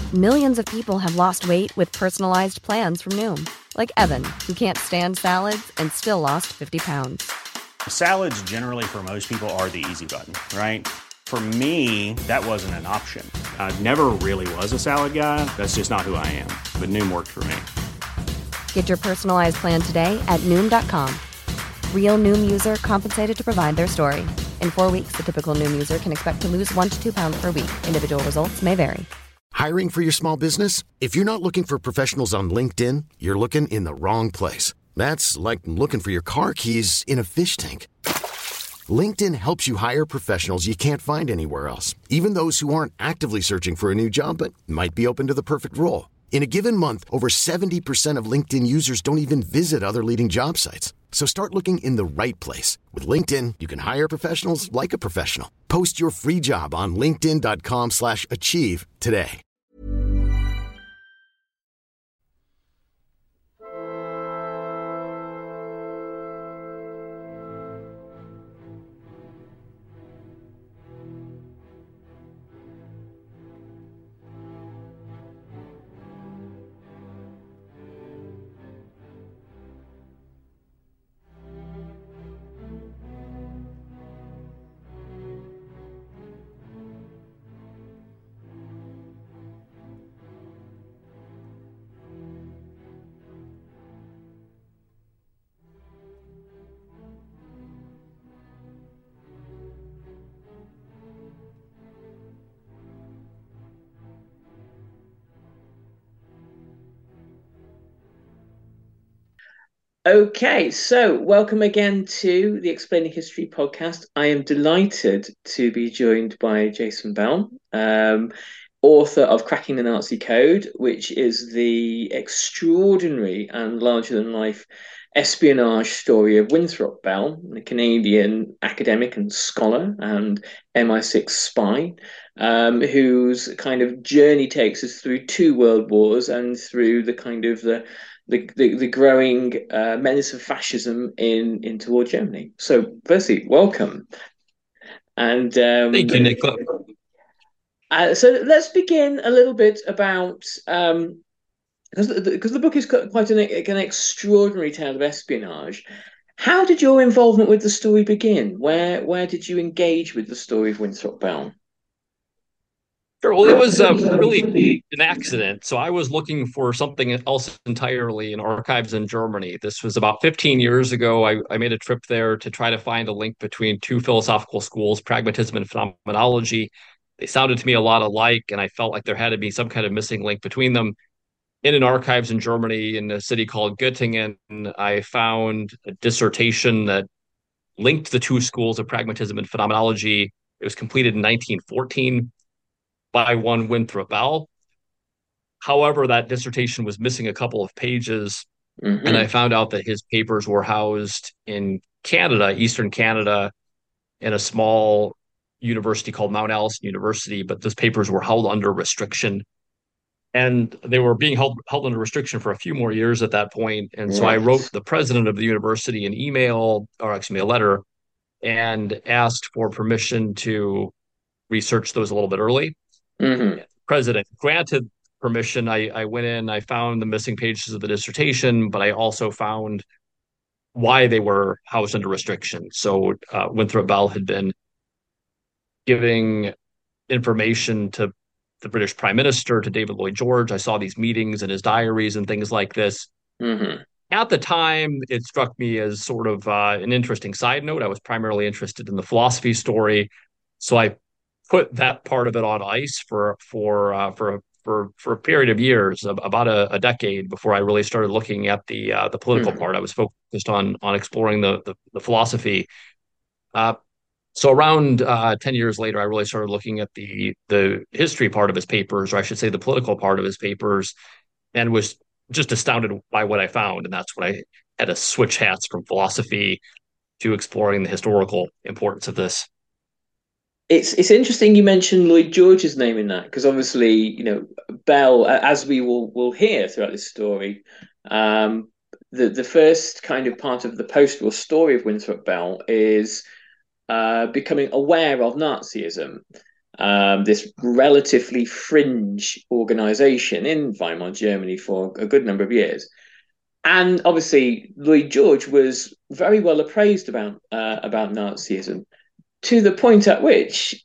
Millions of people have lost weight with personalized plans from Noom, like Evan, who can't stand salads and still lost 50 pounds. Salads generally for most people are the easy button, right? For me, that wasn't an option. I never really was a salad guy. That's just not who I am. But Noom worked for me. Get your personalized plan today at Noom.com. Real Noom user compensated to provide their story. In 4 weeks, the typical Noom user can expect to lose 1 to 2 pounds per week. Individual results may vary. Hiring for your small business? If you're not looking for professionals on LinkedIn, you're looking in the wrong place. That's like looking for your car keys in a fish tank. LinkedIn helps you hire professionals you can't find anywhere else, even those who aren't actively searching for a new job but might be open to the perfect role. In a given month, over 70% of LinkedIn users don't even visit other leading job sites. So start looking in the right place. With LinkedIn, you can hire professionals like a professional. Post your free job on linkedin.com/achieve today. Okay, so welcome again to the Explaining History podcast. I am delighted to be joined by Jason Bell, author of Cracking the Nazi Code, which is the extraordinary and larger-than-life espionage story of Winthrop Bell, a Canadian academic and scholar and MI6 spy, whose kind of journey takes us through 2 world wars and through the kind of the growing menace of fascism in toward Germany. So, firstly, welcome. And Thank you, Nick. So let's begin a little bit about because the book is quite an extraordinary tale of espionage. How did your involvement with the story begin? Where did you engage with the story of Winthrop Bell? Sure. Well, it was really an accident. So I was looking for something else entirely in archives in Germany. This was about 15 years ago. I made a trip there to try to find a link between two philosophical schools, pragmatism and phenomenology. They sounded to me a lot alike, and I felt like there had to be some kind of missing link between them. In an archives in Germany, in a city called Göttingen, I found a dissertation that linked the two schools of pragmatism and phenomenology. It was completed in 1914 by one Winthrop Bell. However, that dissertation was missing a couple of pages, and I found out that his papers were housed in Canada, Eastern Canada, in a small university called Mount Allison University, but those papers were held under restriction. And they were being held under restriction for a few more years at that point. And so I wrote the president of the university an email, or actually a letter, and asked for permission to research those a little bit early. President granted permission. I went in, I found the missing pages of the dissertation, but I also found why they were housed under restriction. So Winthrop Bell had been giving information to the British Prime Minister, to David Lloyd George. I saw these meetings in his diaries and things like this. At the time, it struck me as sort of an interesting side note. I was primarily interested in the philosophy story, so I put that part of it on ice for a period of years, about a decade, before I really started looking at the political part. I was focused on exploring the philosophy. So around 10 years later, I really started looking at the history part of his papers, or I should say the political part of his papers, and was just astounded by what I found. And that's when I had to switch hats from philosophy to exploring the historical importance of this. It's interesting you mentioned Lloyd George's name in that, because obviously, Bell, as we will hear throughout this story, the first kind of part of the post-war story of Winthrop Bell is becoming aware of Nazism. this relatively fringe organization in Weimar Germany for a good number of years. And obviously, Lloyd George was very well appraised about Nazism, to the point at which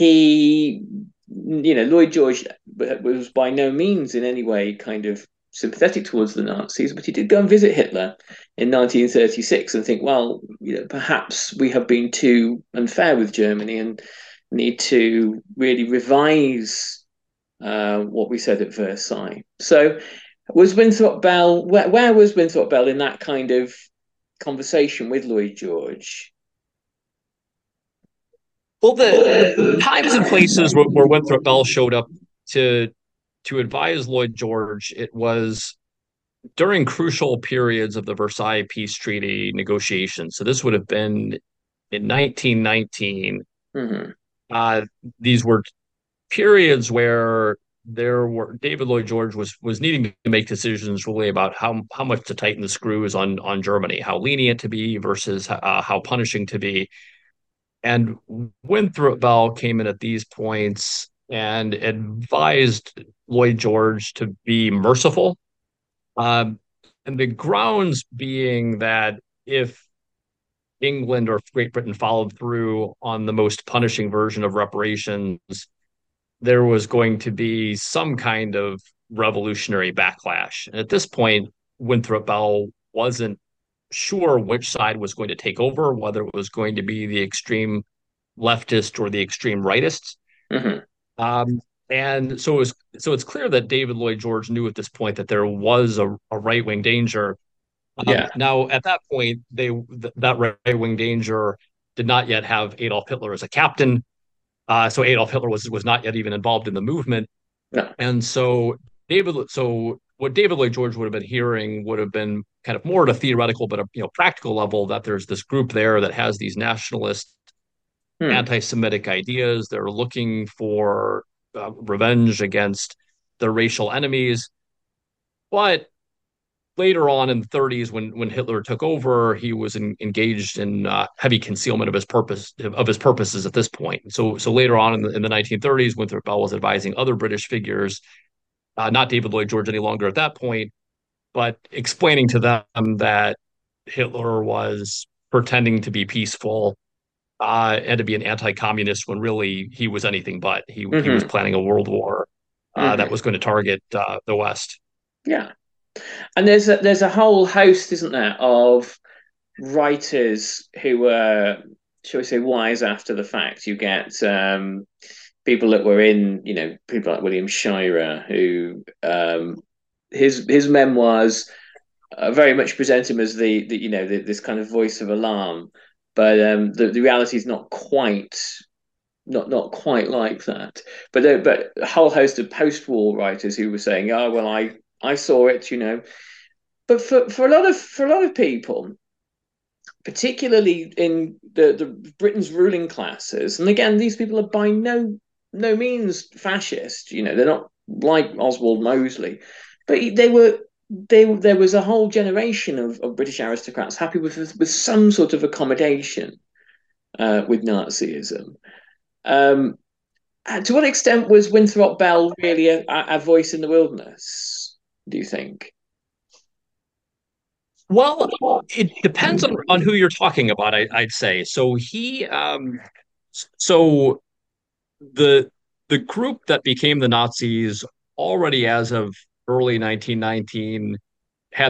Lloyd George was by no means in any way kind of sympathetic towards the Nazis, but he did go and visit Hitler in 1936 and think, well, perhaps we have been too unfair with Germany and need to really revise what we said at Versailles. So, was Winthrop Bell, where was Winthrop Bell in that kind of conversation with Lloyd George? Well, the times and places where Winthrop Bell showed up to advise Lloyd George, it was during crucial periods of the Versailles Peace Treaty negotiations. So this would have been in 1919. Mm-hmm. These were periods where David Lloyd George was needing to make decisions really about how much to tighten the screws on Germany, how lenient to be versus how punishing to be. And Winthrop Bell came in at these points and advised Lloyd George to be merciful. And the grounds being that if England or Great Britain followed through on the most punishing version of reparations, there was going to be some kind of revolutionary backlash. And at this point, Winthrop Bell wasn't sure which side was going to take over, whether it was going to be the extreme leftist or the extreme rightist. Mm-hmm. And so it's clear that David Lloyd George knew at this point that there was a right wing danger. Yeah. Now, at that point, that right wing danger did not yet have Adolf Hitler as a captain. So Adolf Hitler was not yet even involved in the movement. No. And so what David Lloyd George would have been hearing would have been kind of more at a theoretical but a practical level, that there's this group there that has these nationalist anti-Semitic ideas. They're looking for revenge against their racial enemies. But later on in the 30s, when Hitler took over, he was engaged in heavy concealment of his purposes at this point. So later on in the 1930s, Winthrop Bell was advising other British figures, not David Lloyd George any longer at that point, but explaining to them that Hitler was pretending to be peaceful and to be an anti-communist when really he was anything but. He was planning a world war that was going to target the West. Yeah. And there's a whole host, isn't there, of writers who were, shall we say, wise after the fact. You get people that were in, people like William Shirer, who his memoirs very much present him as this kind of voice of alarm, but the reality is not quite like that. But a whole host of post-war writers who were saying, "Oh well, I saw it," But for a lot of people, particularly in the Britain's ruling classes, and again, these people are by no means fascist. They're not like Oswald Mosley, but there was a whole generation of British aristocrats happy with some sort of accommodation with Nazism. To what extent was Winthrop Bell really a voice in the wilderness, do you think? Well, it depends on who you're talking about, I'd say. So so the group that became the Nazis already as of early 1919 had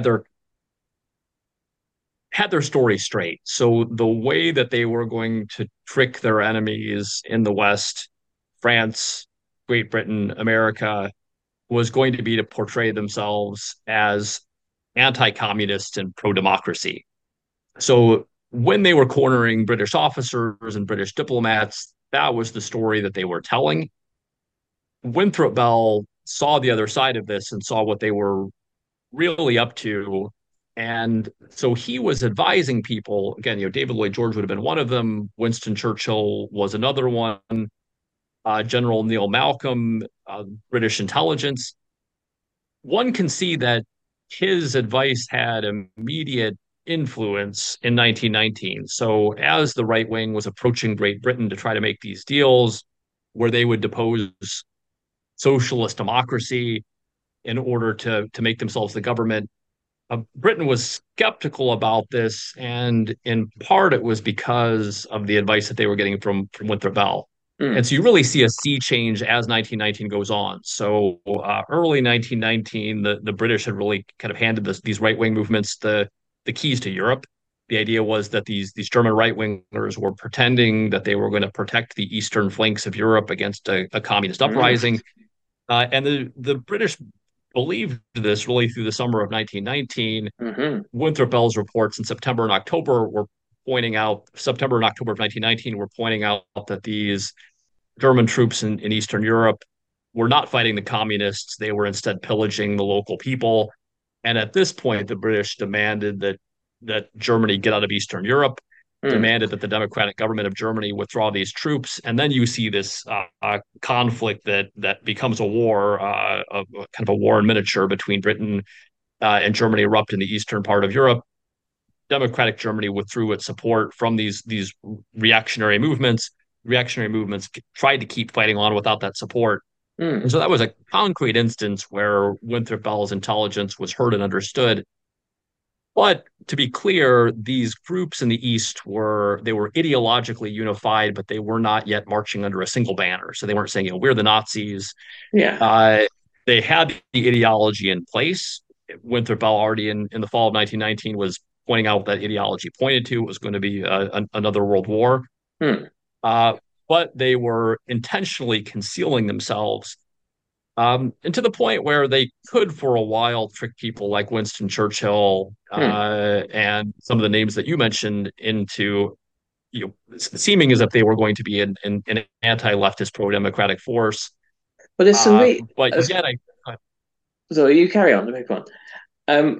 their story straight. So the way that they were going to trick their enemies in the West, France, Great Britain, America, was going to be to portray themselves as anti-communist and pro-democracy. So when they were cornering British officers and British diplomats, that was the story that they were telling. Winthrop Bell saw the other side of this and saw what they were really up to. And so he was advising people, again, David Lloyd George would have been one of them. Winston Churchill was another one. General Neil Malcolm, British intelligence. One can see that his advice had immediate influence in 1919. So as the right wing was approaching Great Britain to try to make these deals, where they would depose socialist democracy in order to make themselves the government. Britain was skeptical about this, and in part it was because of the advice that they were getting from Winthrop Bell. And Mm. so you really see a sea change as 1919 goes on. So early 1919, the British had really kind of handed these right wing movements the keys to Europe. The idea was that these German right wingers were pretending that they were going to protect the eastern flanks of Europe against a communist Mm. uprising. And the British believed this really through the summer of 1919. Mm-hmm. Winthrop Bell's reports in September and October of 1919 were pointing out that these German troops in Eastern Europe were not fighting the communists. They were instead pillaging the local people. And at this point, the British demanded that Germany get out of Eastern Europe, Mm. demanded that the democratic government of Germany withdraw these troops, and then you see this conflict that becomes a war, kind of a war in miniature between Britain and Germany erupt in the eastern part of Europe. Democratic Germany withdrew its support from these reactionary movements. Reactionary movements tried to keep fighting on without that support. And Mm. so that was a concrete instance where Winthrop Bell's intelligence was heard and understood. But to be clear, these groups in the East were ideologically unified, but they were not yet marching under a single banner. So they weren't saying, we're the Nazis. Yeah. Uh, they had the ideology in place. Winthrop Bell already in the fall of 1919 was pointing out what that ideology pointed to. It was going to be another world war. Mm. Uh, but they were intentionally concealing themselves, and to the point where they could, for a while, trick people like Winston Churchill Mm. and some of the names that you mentioned into seeming as if they were going to be an anti-leftist, pro-democratic force. But there's some But yet, I so you carry on the big one. Um,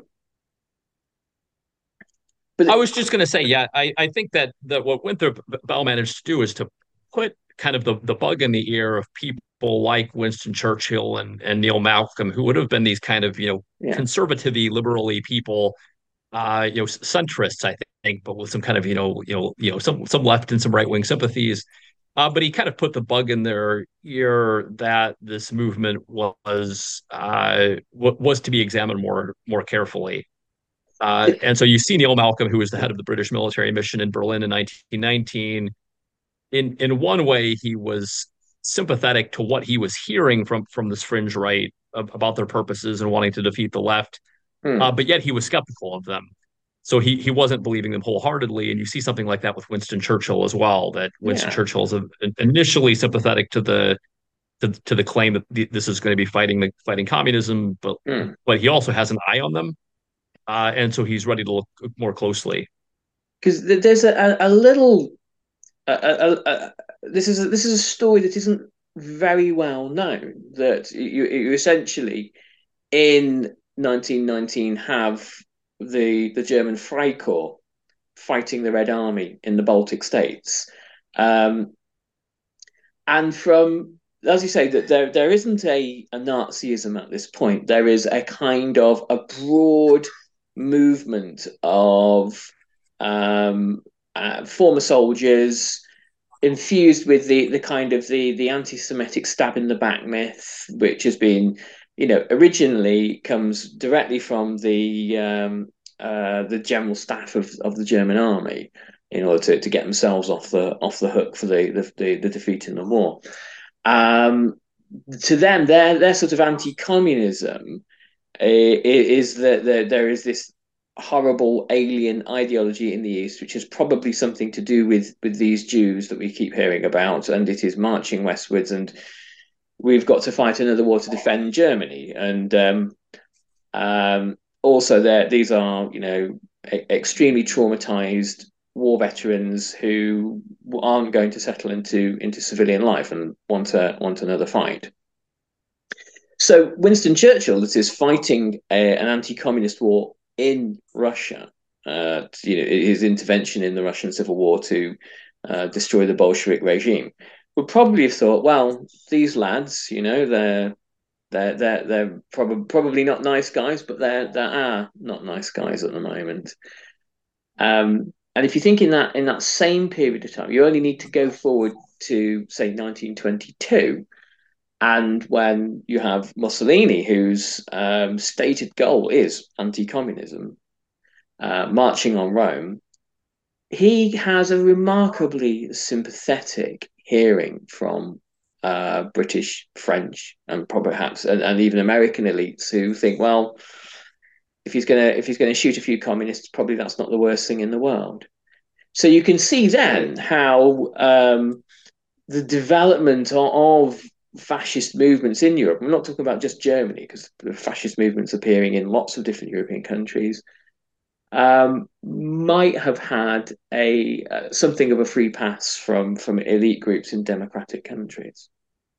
but I was just going to say, yeah, I think that what Winthrop Bell managed to do is to put kind of the bug in the ear of people like Winston Churchill and Neil Malcolm, who would have been these kind of yeah. conservatively, liberally people, centrists, I think, but with some kind of some left and some right wing sympathies. But he kind of put the bug in their ear that this movement was to be examined more carefully. And so you see Neil Malcolm, who was the head of the British military mission in Berlin in 1919. In one way, he was sympathetic to what he was hearing from this fringe right about their purposes and wanting to defeat the left, Mm. but yet he was skeptical of them. So he wasn't believing them wholeheartedly. And you see something like that with Winston Churchill as well. That Winston Yeah. Churchill is initially sympathetic to the claim that this is going to be fighting communism, Mm. but he also has an eye on them, and so he's ready to look more closely. Because there's a little this is a story that isn't very well known. That you essentially in 1919 have the German Freikorps fighting the Red Army in the Baltic states, um, and from as you say that there isn't a Nazism at this point. There is a kind of a broad movement of um, former soldiers infused with the kind of the anti-Semitic stab in the back myth, which has been, originally comes directly from the general staff of the German army in order to get themselves off the hook for the defeat in the war. Um, to them, their sort of anti-communism is that there is this horrible alien ideology in the East, which has probably something to do with these Jews that we keep hearing about, and it is marching westwards, and we've got to fight another war to defend Germany, and also these are extremely traumatized war veterans who aren't going to settle into civilian life and want another fight. So Winston Churchill, that is fighting an anti-communist war in Russia, his intervention in the Russian Civil War to destroy the Bolshevik regime, would probably have thought, well, these lads, they're probably not nice guys, but they are not nice guys at the moment. And if you think in that same period of time, you only need to go forward to, say, 1922, and when you have Mussolini, whose stated goal is anti-communism, marching on Rome, he has a remarkably sympathetic hearing from British, French, and perhaps and even American elites who think, well, if he's gonna shoot a few communists, probably that's not the worst thing in the world. So you can see then how the development of fascist movements in Europe, I'm not talking about just Germany, because the fascist movements appearing in lots of different European countries, might have had something of a free pass from elite groups in democratic countries.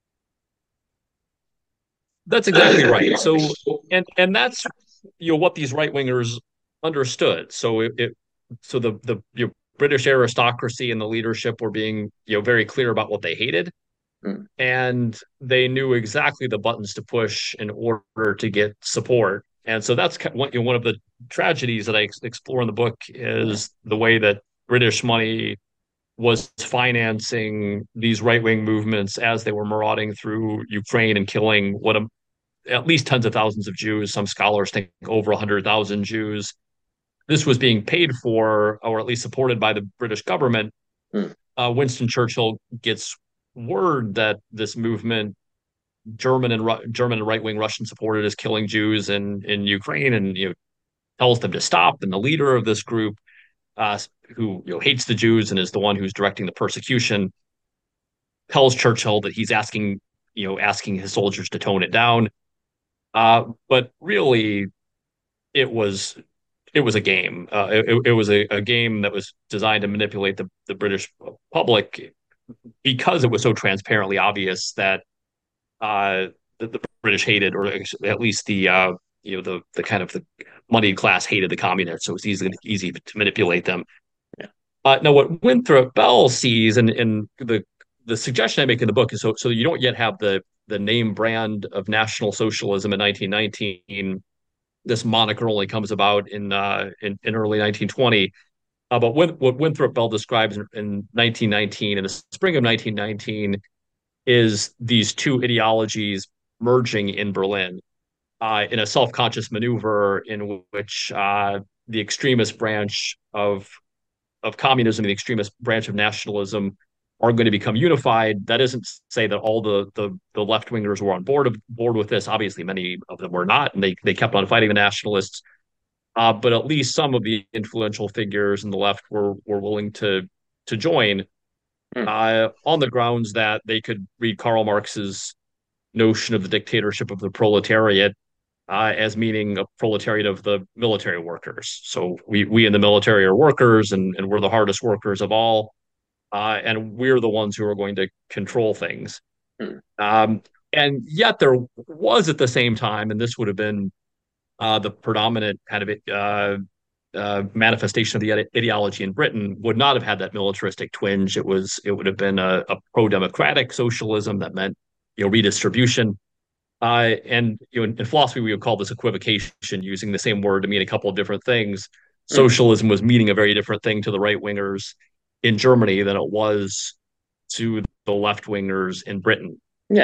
That's exactly right. So, and that's what these right wingers understood. So the British aristocracy and the leadership were being very clear about what they hated, and they knew exactly the buttons to push in order to get support. And so that's one of the tragedies that I explore in the book is the way that British money was financing these right-wing movements as they were marauding through Ukraine and killing at least tens of thousands of Jews. Some scholars think over 100,000 Jews. This was being paid for, or at least supported by the British government. Winston Churchill gets word that this movement, German and right-wing Russian supported, is killing Jews in Ukraine, and tells them to stop. And the leader of this group, who hates the Jews and is the one who's directing the persecution, tells Churchill that he's asking his soldiers to tone it down. But really, it was a game. It was a game that was designed to manipulate the British public, because it was so transparently obvious that the British hated, or at least the kind of the moneyed class hated the communists. So it was easy to manipulate them. Now, what Winthrop Bell sees, and the suggestion I make in the book is so you don't yet have the name brand of National Socialism in 1919. This moniker only comes about in early 1920. But what Winthrop Bell describes in 1919, in the spring of 1919, is these two ideologies merging in Berlin in a self-conscious maneuver in which the extremist branch of communism and the extremist branch of nationalism are going to become unified. That isn't to say that all the left-wingers were on board with this. Obviously, many of them were not, and they kept on fighting the nationalists. But at least some of the influential figures in the left were willing to join on the grounds that they could read Karl Marx's notion of the dictatorship of the proletariat as meaning a proletariat of the military workers. So we in the military are workers, and we're the hardest workers of all, and we're the ones who are going to control things. And yet there was at the same time, and this would have been the predominant kind of manifestation of the ideology in Britain, would not have had that militaristic twinge. It would have been a pro-democratic socialism that meant redistribution. And in philosophy, we would call this equivocation, using the same word to mean a couple of different things. Socialism was meaning a very different thing to the right wingers in Germany than it was to the left wingers in Britain.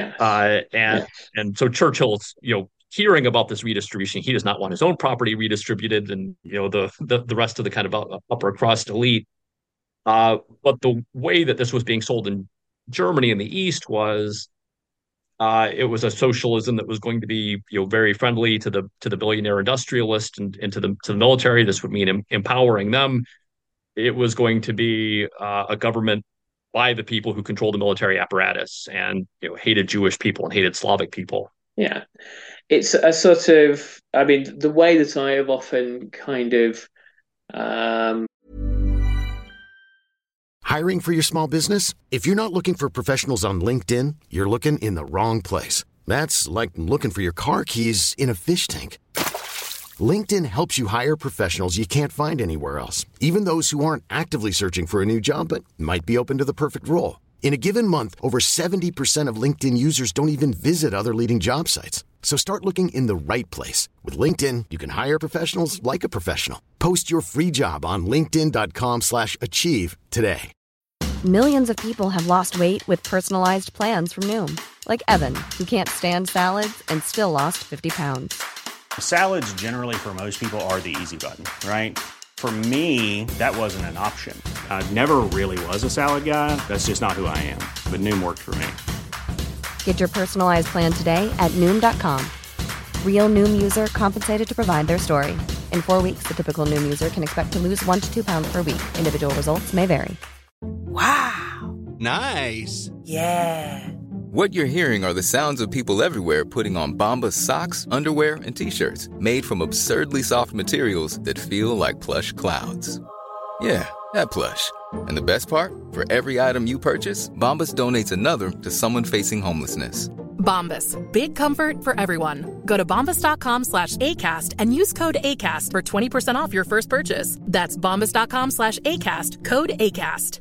And so Churchill's hearing about this redistribution, he does not want his own property redistributed, and the rest of the kind of upper crust elite. But the way that this was being sold in Germany in the East was it was a socialism that was going to be very friendly to the billionaire industrialist and to the military. This would mean empowering them. It was going to be a government by the people who controlled the military apparatus and hated Jewish people and hated Slavic people. Yeah, it's a sort of, I mean, the way that I have often kind of Hiring for your small business? If you're not looking for professionals on LinkedIn, you're looking in the wrong place. That's like looking for your car keys in a fish tank. LinkedIn helps you hire professionals you can't find anywhere else, even those who aren't actively searching for a new job but might be open to the perfect role. In a given month, over 70% of LinkedIn users don't even visit other leading job sites. So start looking in the right place. With LinkedIn, you can hire professionals like a professional. Post your free job on linkedin.com/achieve today. Millions of people have lost weight with personalized plans from Noom, like Evan, who can't stand salads and still lost 50 pounds. Salads generally for most people are the easy button, right? For me, that wasn't an option. I never really was a salad guy. That's just not who I am. But Noom worked for me. Get your personalized plan today at Noom.com. Real Noom user compensated to provide their story. In 4 weeks, the typical Noom user can expect to lose 1 to 2 pounds per week. Individual results may vary. Wow. Nice. Yeah. What you're hearing are the sounds of people everywhere putting on Bombas socks, underwear, and T-shirts made from absurdly soft materials that feel like plush clouds. Yeah, that plush. And the best part? For every item you purchase, Bombas donates another to someone facing homelessness. Bombas. Big comfort for everyone. Go to bombas.com/ACAST and use code ACAST for 20% off your first purchase. That's bombas.com/ACAST. Code ACAST.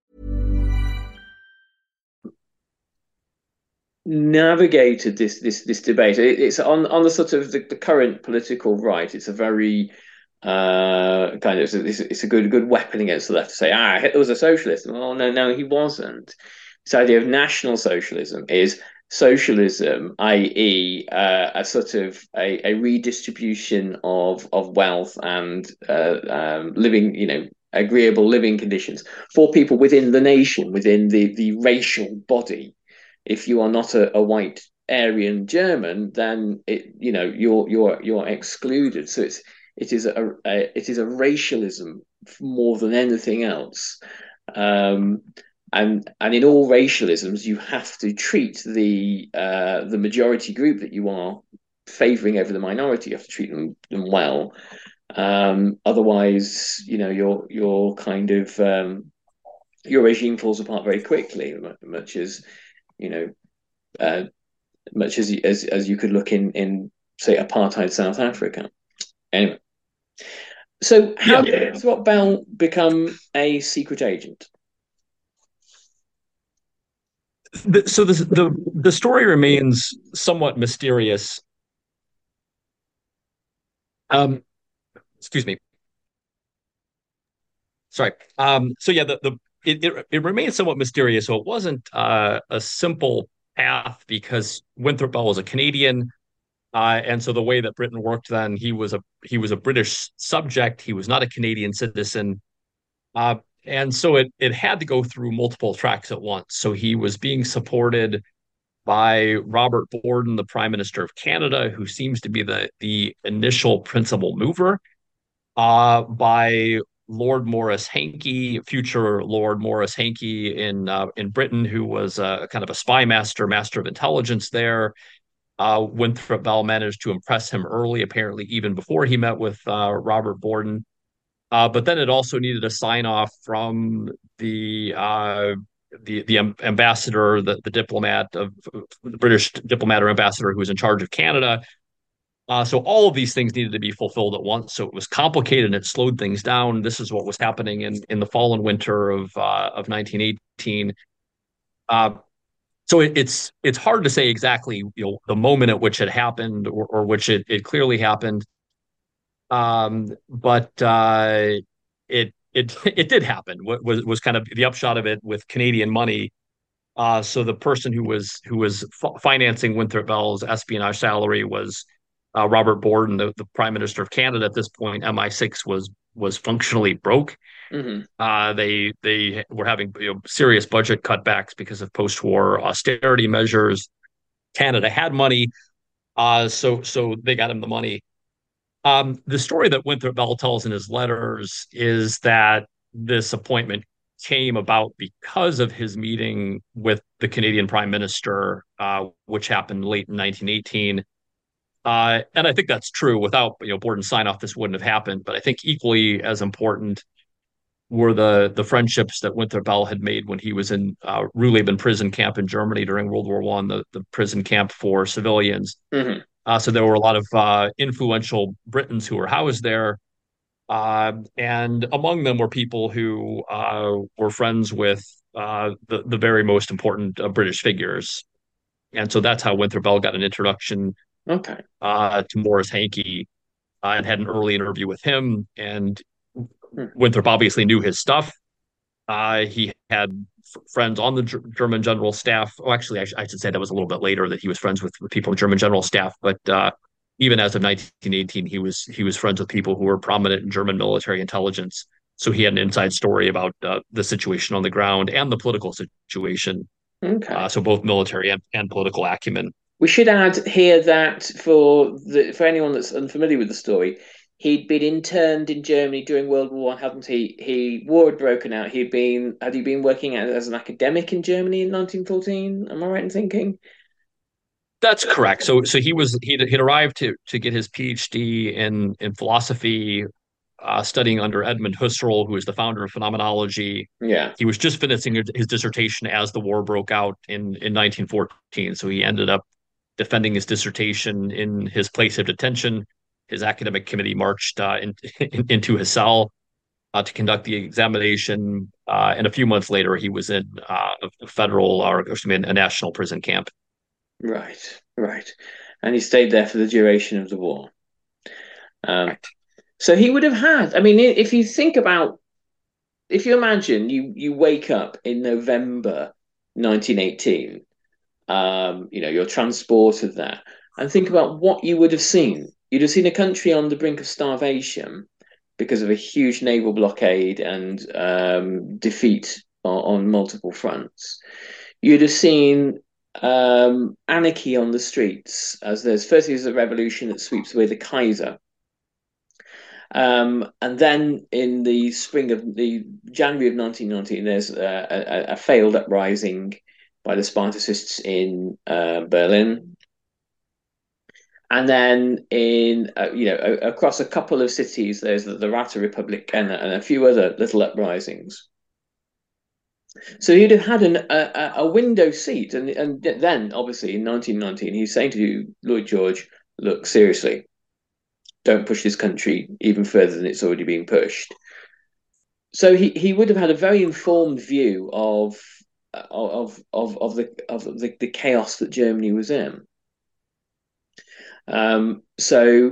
Navigated this debate. It's on the sort of the current political right. It's a very kind of it's a good weapon against the left to say Hitler was a socialist. Well, no, he wasn't. This idea of national socialism is socialism, i.e., a sort of a redistribution of wealth and living, agreeable living conditions for people within the nation, within the racial body. If you are not a white Aryan German, then you're excluded. So it is a racialism more than anything else. And in all racialisms, you have to treat the majority group that you are favouring over the minority. You have to treat them well. Otherwise, your kind of your regime falls apart very quickly, much as you could look in say apartheid South Africa. Anyway, so how did Bell become a secret agent? So the story remains somewhat mysterious. Excuse me. Sorry. So yeah, it remains somewhat mysterious. So it wasn't a simple path because Winthrop Bell was a Canadian, and so the way that Britain worked then, he was a British subject. He was not a Canadian citizen, and so it had to go through multiple tracks at once. So he was being supported by Robert Borden, the Prime Minister of Canada, who seems to be the initial principal mover, by Lord Maurice Hankey, future Lord Maurice Hankey in Britain, who was kind of a spy master of intelligence there. Winthrop Bell managed to impress him early, apparently even before he met with Robert Borden. But then it also needed a sign off from the ambassador, the diplomat of the British diplomat or ambassador who was in charge of Canada. So all of these things needed to be fulfilled at once. So it was complicated and it slowed things down. This is what was happening in the fall and winter of 1918. So it's hard to say exactly the moment at which it happened or which it clearly happened. But it did happen. What was kind of the upshot of it with Canadian money. So the person who was financing Winthrop Bell's espionage salary was Robert Borden, the Prime Minister of Canada at this point. MI6 was functionally broke. Mm-hmm. They were having serious budget cutbacks because of post-war austerity measures. Canada had money, so they got him the money. The story that Winthrop Bell tells in his letters is that this appointment came about because of his meeting with the Canadian Prime Minister, which happened late in 1918. And I think that's true. Without Borden's sign off, this wouldn't have happened. But I think equally as important were the friendships that Winthrop Bell had made when he was in Ruhleben prison camp in Germany during World War I, the prison camp for civilians. Mm-hmm. So there were a lot of influential Britons who were housed there. And among them were people who were friends with the very most important British figures. And so that's how Winthrop Bell got an introduction to Maurice Hankey, and had an early interview with him. And Winthrop obviously knew his stuff. He had friends on the German general staff. Oh, actually, I should say that was a little bit later that he was friends with people in German general staff. But even as of 1918, he was friends with people who were prominent in German military intelligence. So he had an inside story about the situation on the ground and the political situation. Okay. So both military and political acumen. We should add here that for anyone that's unfamiliar with the story, he'd been interned in Germany during World War One, hadn't he? War had broken out. Had he been working as an academic in Germany in 1914? Am I right in thinking? That's correct. So he'd arrived to get his PhD in philosophy, studying under Edmund Husserl, who is the founder of phenomenology. Yeah. He was just finishing his dissertation as the war broke out in 1914. So he ended up defending his dissertation in his place of detention. His academic committee marched into his cell to conduct the examination, and a few months later, he was in a federal, or excuse me, a national prison camp. Right, right. And he stayed there for the duration of the war. Um, so he would have had, I mean, if you imagine you wake up in November 1918, you're transported there, and think about what you would have seen. You'd have seen a country on the brink of starvation because of a huge naval blockade and defeat on multiple fronts. You'd have seen anarchy on the streets, as there's a revolution that sweeps away the Kaiser. And then in the January of 1919, there's a failed uprising by the Spartacists in Berlin. And then across a couple of cities, there's the Rata Republic and a few other little uprisings. So he'd have had a window seat, and then obviously in 1919, he's saying to Lloyd George, "Look, seriously, don't push this country even further than it's already being pushed." So he would have had a very informed view of the chaos that Germany was in. So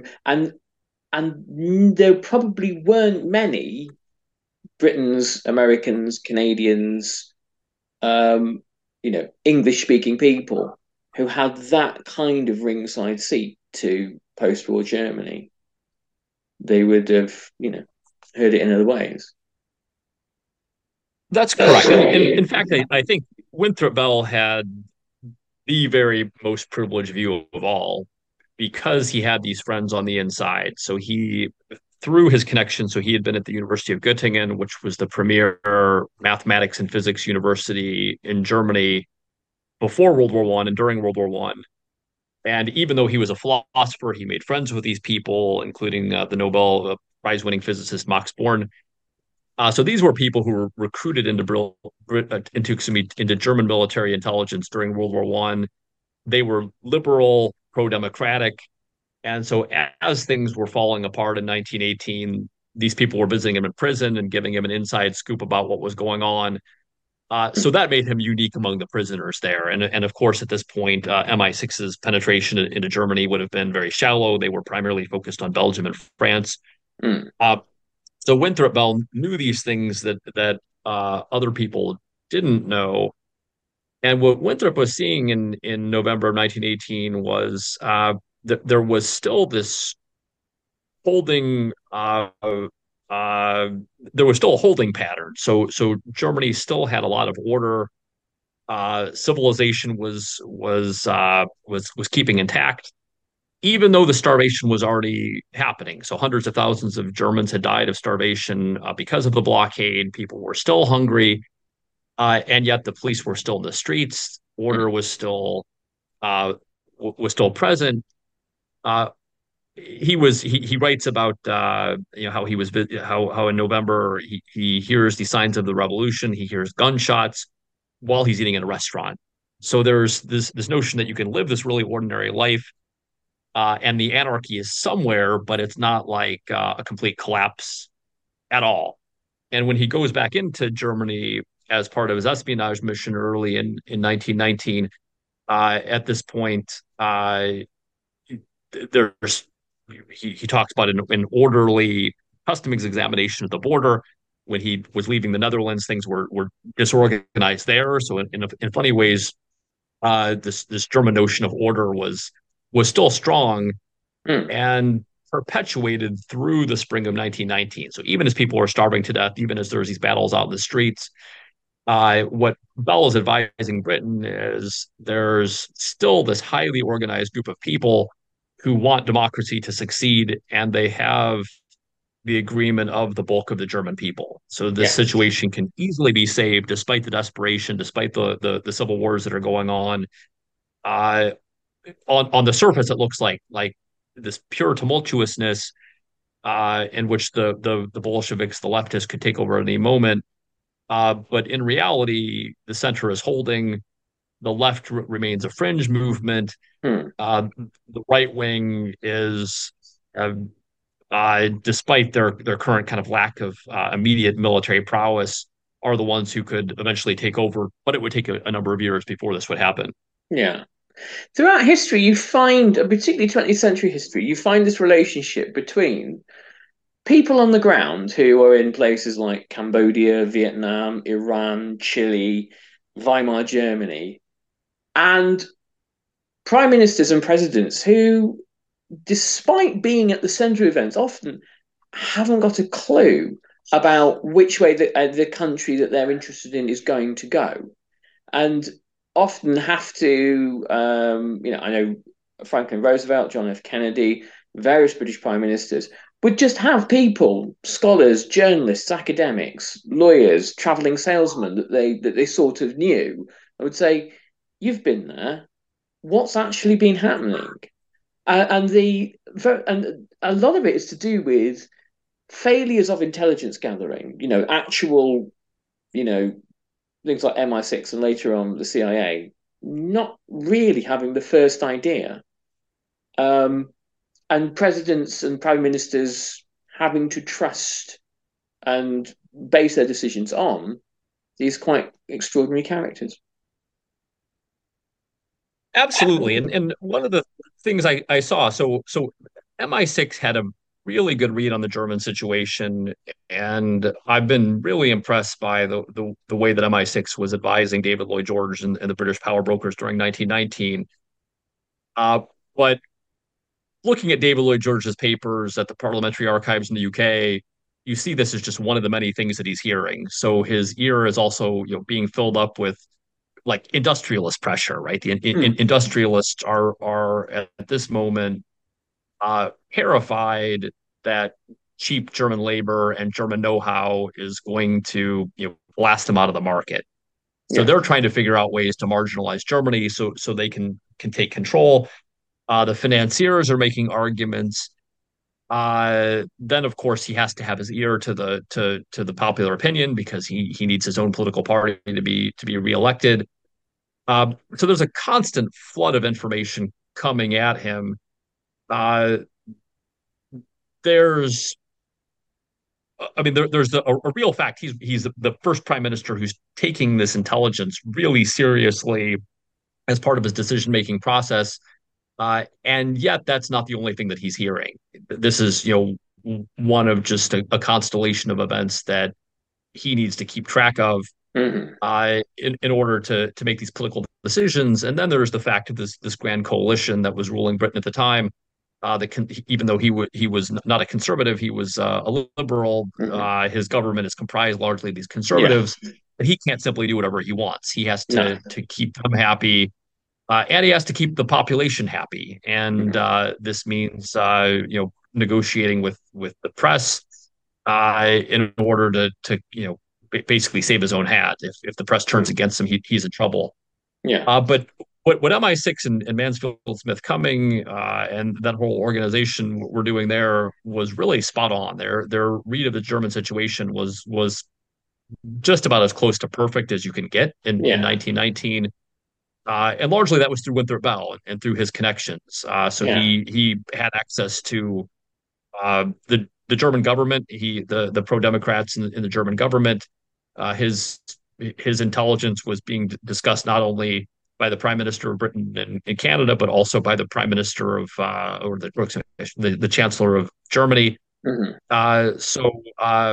there probably weren't many Britons, Americans, Canadians, English-speaking people who had that kind of ringside seat to post-war Germany. They would have, heard it in other ways. That's correct. In fact, I think Winthrop Bell had the very most privileged view of all because he had these friends on the inside. So through his connection, so he had been at the University of Göttingen, which was the premier mathematics and physics university in Germany before World War One and during World War One. And even though he was a philosopher, he made friends with these people, including the Nobel Prize-winning physicist Max Born. So these were people who were recruited into German military intelligence during World War One. They were liberal, pro-democratic, and so as things were falling apart in 1918, these people were visiting him in prison and giving him an inside scoop about what was going on. So that made him unique among the prisoners there. And of course, at this point, MI6's penetration into Germany would have been very shallow. They were primarily focused on Belgium and France. Mm. So Winthrop Bell knew these things that other people didn't know. And what Winthrop was seeing in November of 1918 was that there was still this holding there was still a holding pattern. So Germany still had a lot of order. Civilization was keeping intact, even though the starvation was already happening. So hundreds of thousands of Germans had died of starvation because of the blockade. People were still hungry, and yet the police were still in the streets. Order was still present. He writes about how in November he hears the signs of the revolution. He hears gunshots while he's eating in a restaurant. So there's this notion that you can live this really ordinary life, and the anarchy is somewhere, but it's not like a complete collapse at all. And when he goes back into Germany as part of his espionage mission early in 1919, at this point, there's he talks about an orderly customs examination at the border. when he was leaving the Netherlands, things were disorganized there. So in funny ways, this German notion of order was still strong Mm. and perpetuated through the spring of 1919. So even as people were starving to death, even as there's these battles out in the streets, what Bell is advising Britain is there's still this highly organized group of people who want democracy to succeed, and they have the agreement of the bulk of the German people. So this Yeah. situation can easily be saved despite the desperation, despite the civil wars that are going on. Uh, on the surface, it looks like this pure tumultuousness in which the Bolsheviks, the leftists, could take over at any moment. But in reality, the center is holding. The left remains a fringe movement. Mm. The right wing is, despite their current kind of lack of immediate military prowess, are the ones who could eventually take over. But it would take a number of years before this would happen. Yeah. Throughout history, you find, particularly 20th century history, you find this relationship between people on the ground who are in places like Cambodia, Vietnam, Iran, Chile, Weimar Germany, and prime ministers and presidents who, despite being at the center of events, often haven't got a clue about which way the country that they're interested in is going to go. And often have to, I know Franklin Roosevelt, John F. Kennedy, various British prime ministers would just have people, scholars, journalists, academics, lawyers, traveling salesmen that they sort of knew. I would say, "You've been there. What's actually been happening?" And a lot of it is to do with failures of intelligence gathering. Actual, things like MI6 and later on the CIA, not really having the first idea. And presidents and prime ministers having to trust and base their decisions on these quite extraordinary characters. Absolutely. And one of the things I saw, so MI6 had a really good read on the German situation, and I've been really impressed by the way that MI6 was advising David Lloyd George and the British power brokers during 1919. But looking at David Lloyd George's papers at the Parliamentary Archives in the UK, you see this is just one of the many things that he's hearing. So his ear is also, being filled up with like industrialist pressure, right? The industrialists are at this moment terrified that cheap German labor and German know-how is going to blast them out of the market. So they're trying to figure out ways to marginalize Germany so they can take control. The financiers are making arguments. Then of course he has to have his ear to the popular opinion because he needs his own political party to be reelected. So there's a constant flood of information coming at him. There's a real fact. He's the first prime minister who's taking this intelligence really seriously as part of his decision-making process. And yet that's not the only thing that he's hearing. This is, one of just a constellation of events that he needs to keep track of in order to make these political decisions. And then there's the fact of this grand coalition that was ruling Britain at the time. Even though he was not a conservative, he was a liberal. His government is comprised largely of these conservatives, but he can't simply do whatever he wants. He has to keep them happy, and he has to keep the population happy. And this means negotiating with the press in order to basically save his own hat. If the press turns against him, he's in trouble. But what MI6 and Mansfield Smith Cumming and that whole organization were doing there was really spot on. Their read of the German situation was just about as close to perfect as you can get in 1919. And largely that was through Winthrop Bell and through his connections. He had access to the German government, the pro-democrats in the German government. His intelligence was being discussed not only by the Prime Minister of Britain and Canada, but also by the Prime Minister of or the Chancellor of Germany.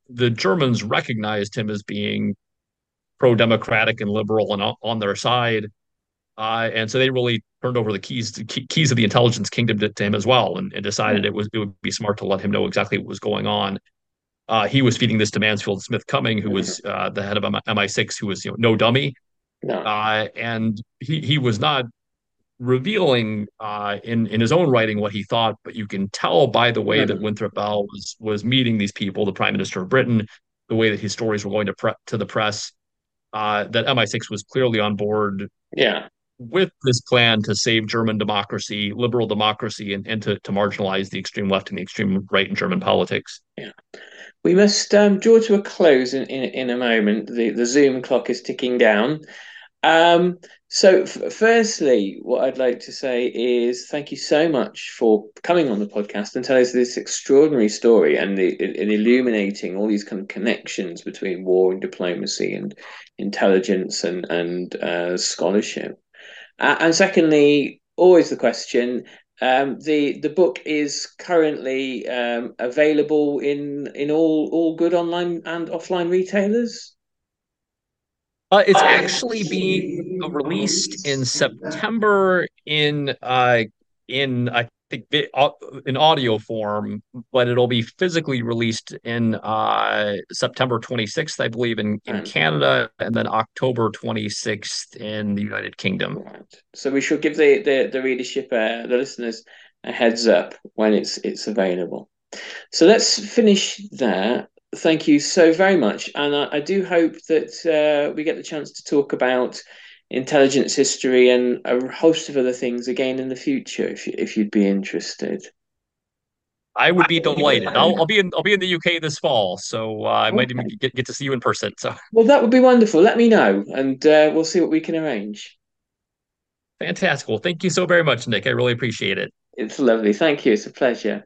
the Germans recognized him as being pro-democratic and liberal and on their side. And so they really turned over the keys of the intelligence kingdom to him as well, and decided it would be smart to let him know exactly what was going on. He was feeding this to Mansfield Smith Cumming, who was the head of MI6, who was no dummy. No. And he was not revealing in his own writing what he thought, but you can tell by the way that Winthrop Bell was meeting these people, the Prime Minister of Britain, the way that his stories were going to the press, that MI6 was clearly on board with this plan to save German democracy, liberal democracy, and to marginalize the extreme left and the extreme right in German politics. Yeah. We must draw to a close in a moment. The Zoom clock is ticking down. So firstly, what I'd like to say is thank you so much for coming on the podcast and telling us this extraordinary story and illuminating all these kind of connections between war and diplomacy and intelligence and scholarship. And secondly, always the question, the book is currently available in all good online and offline retailers? It's actually being released in September in I think in audio form, but it'll be physically released in September 26th, I believe, in Canada, and then October 26th in the United Kingdom. Right. So we should give the readership, the listeners, a heads up when it's available. So let's finish there. Thank you so very much. And I do hope that we get the chance to talk about intelligence history and a host of other things again in the future, if you'd be interested. I would be delighted. I'll be in the UK this fall, so I might even get to see you in person. So, well, that would be wonderful. Let me know, and we'll see what we can arrange. Fantastic. Well, thank you so very much, Nick. I really appreciate it. It's lovely. Thank you. It's a pleasure.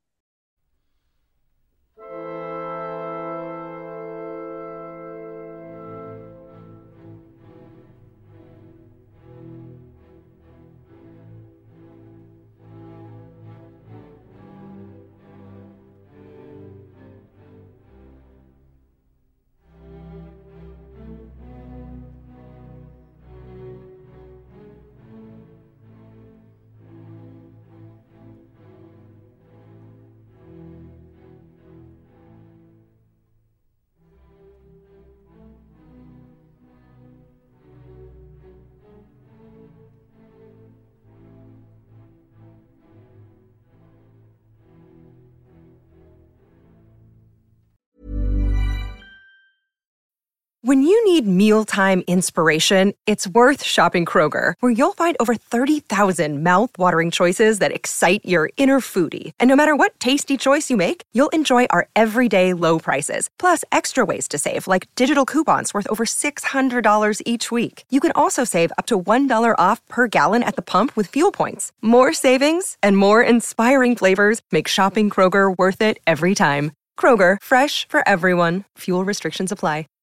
When you need mealtime inspiration, it's worth shopping Kroger, where you'll find over 30,000 mouth-watering choices that excite your inner foodie. And no matter what tasty choice you make, you'll enjoy our everyday low prices, plus extra ways to save, like digital coupons worth over $600 each week. You can also save up to $1 off per gallon at the pump with fuel points. More savings and more inspiring flavors make shopping Kroger worth it every time. Kroger, fresh for everyone. Fuel restrictions apply.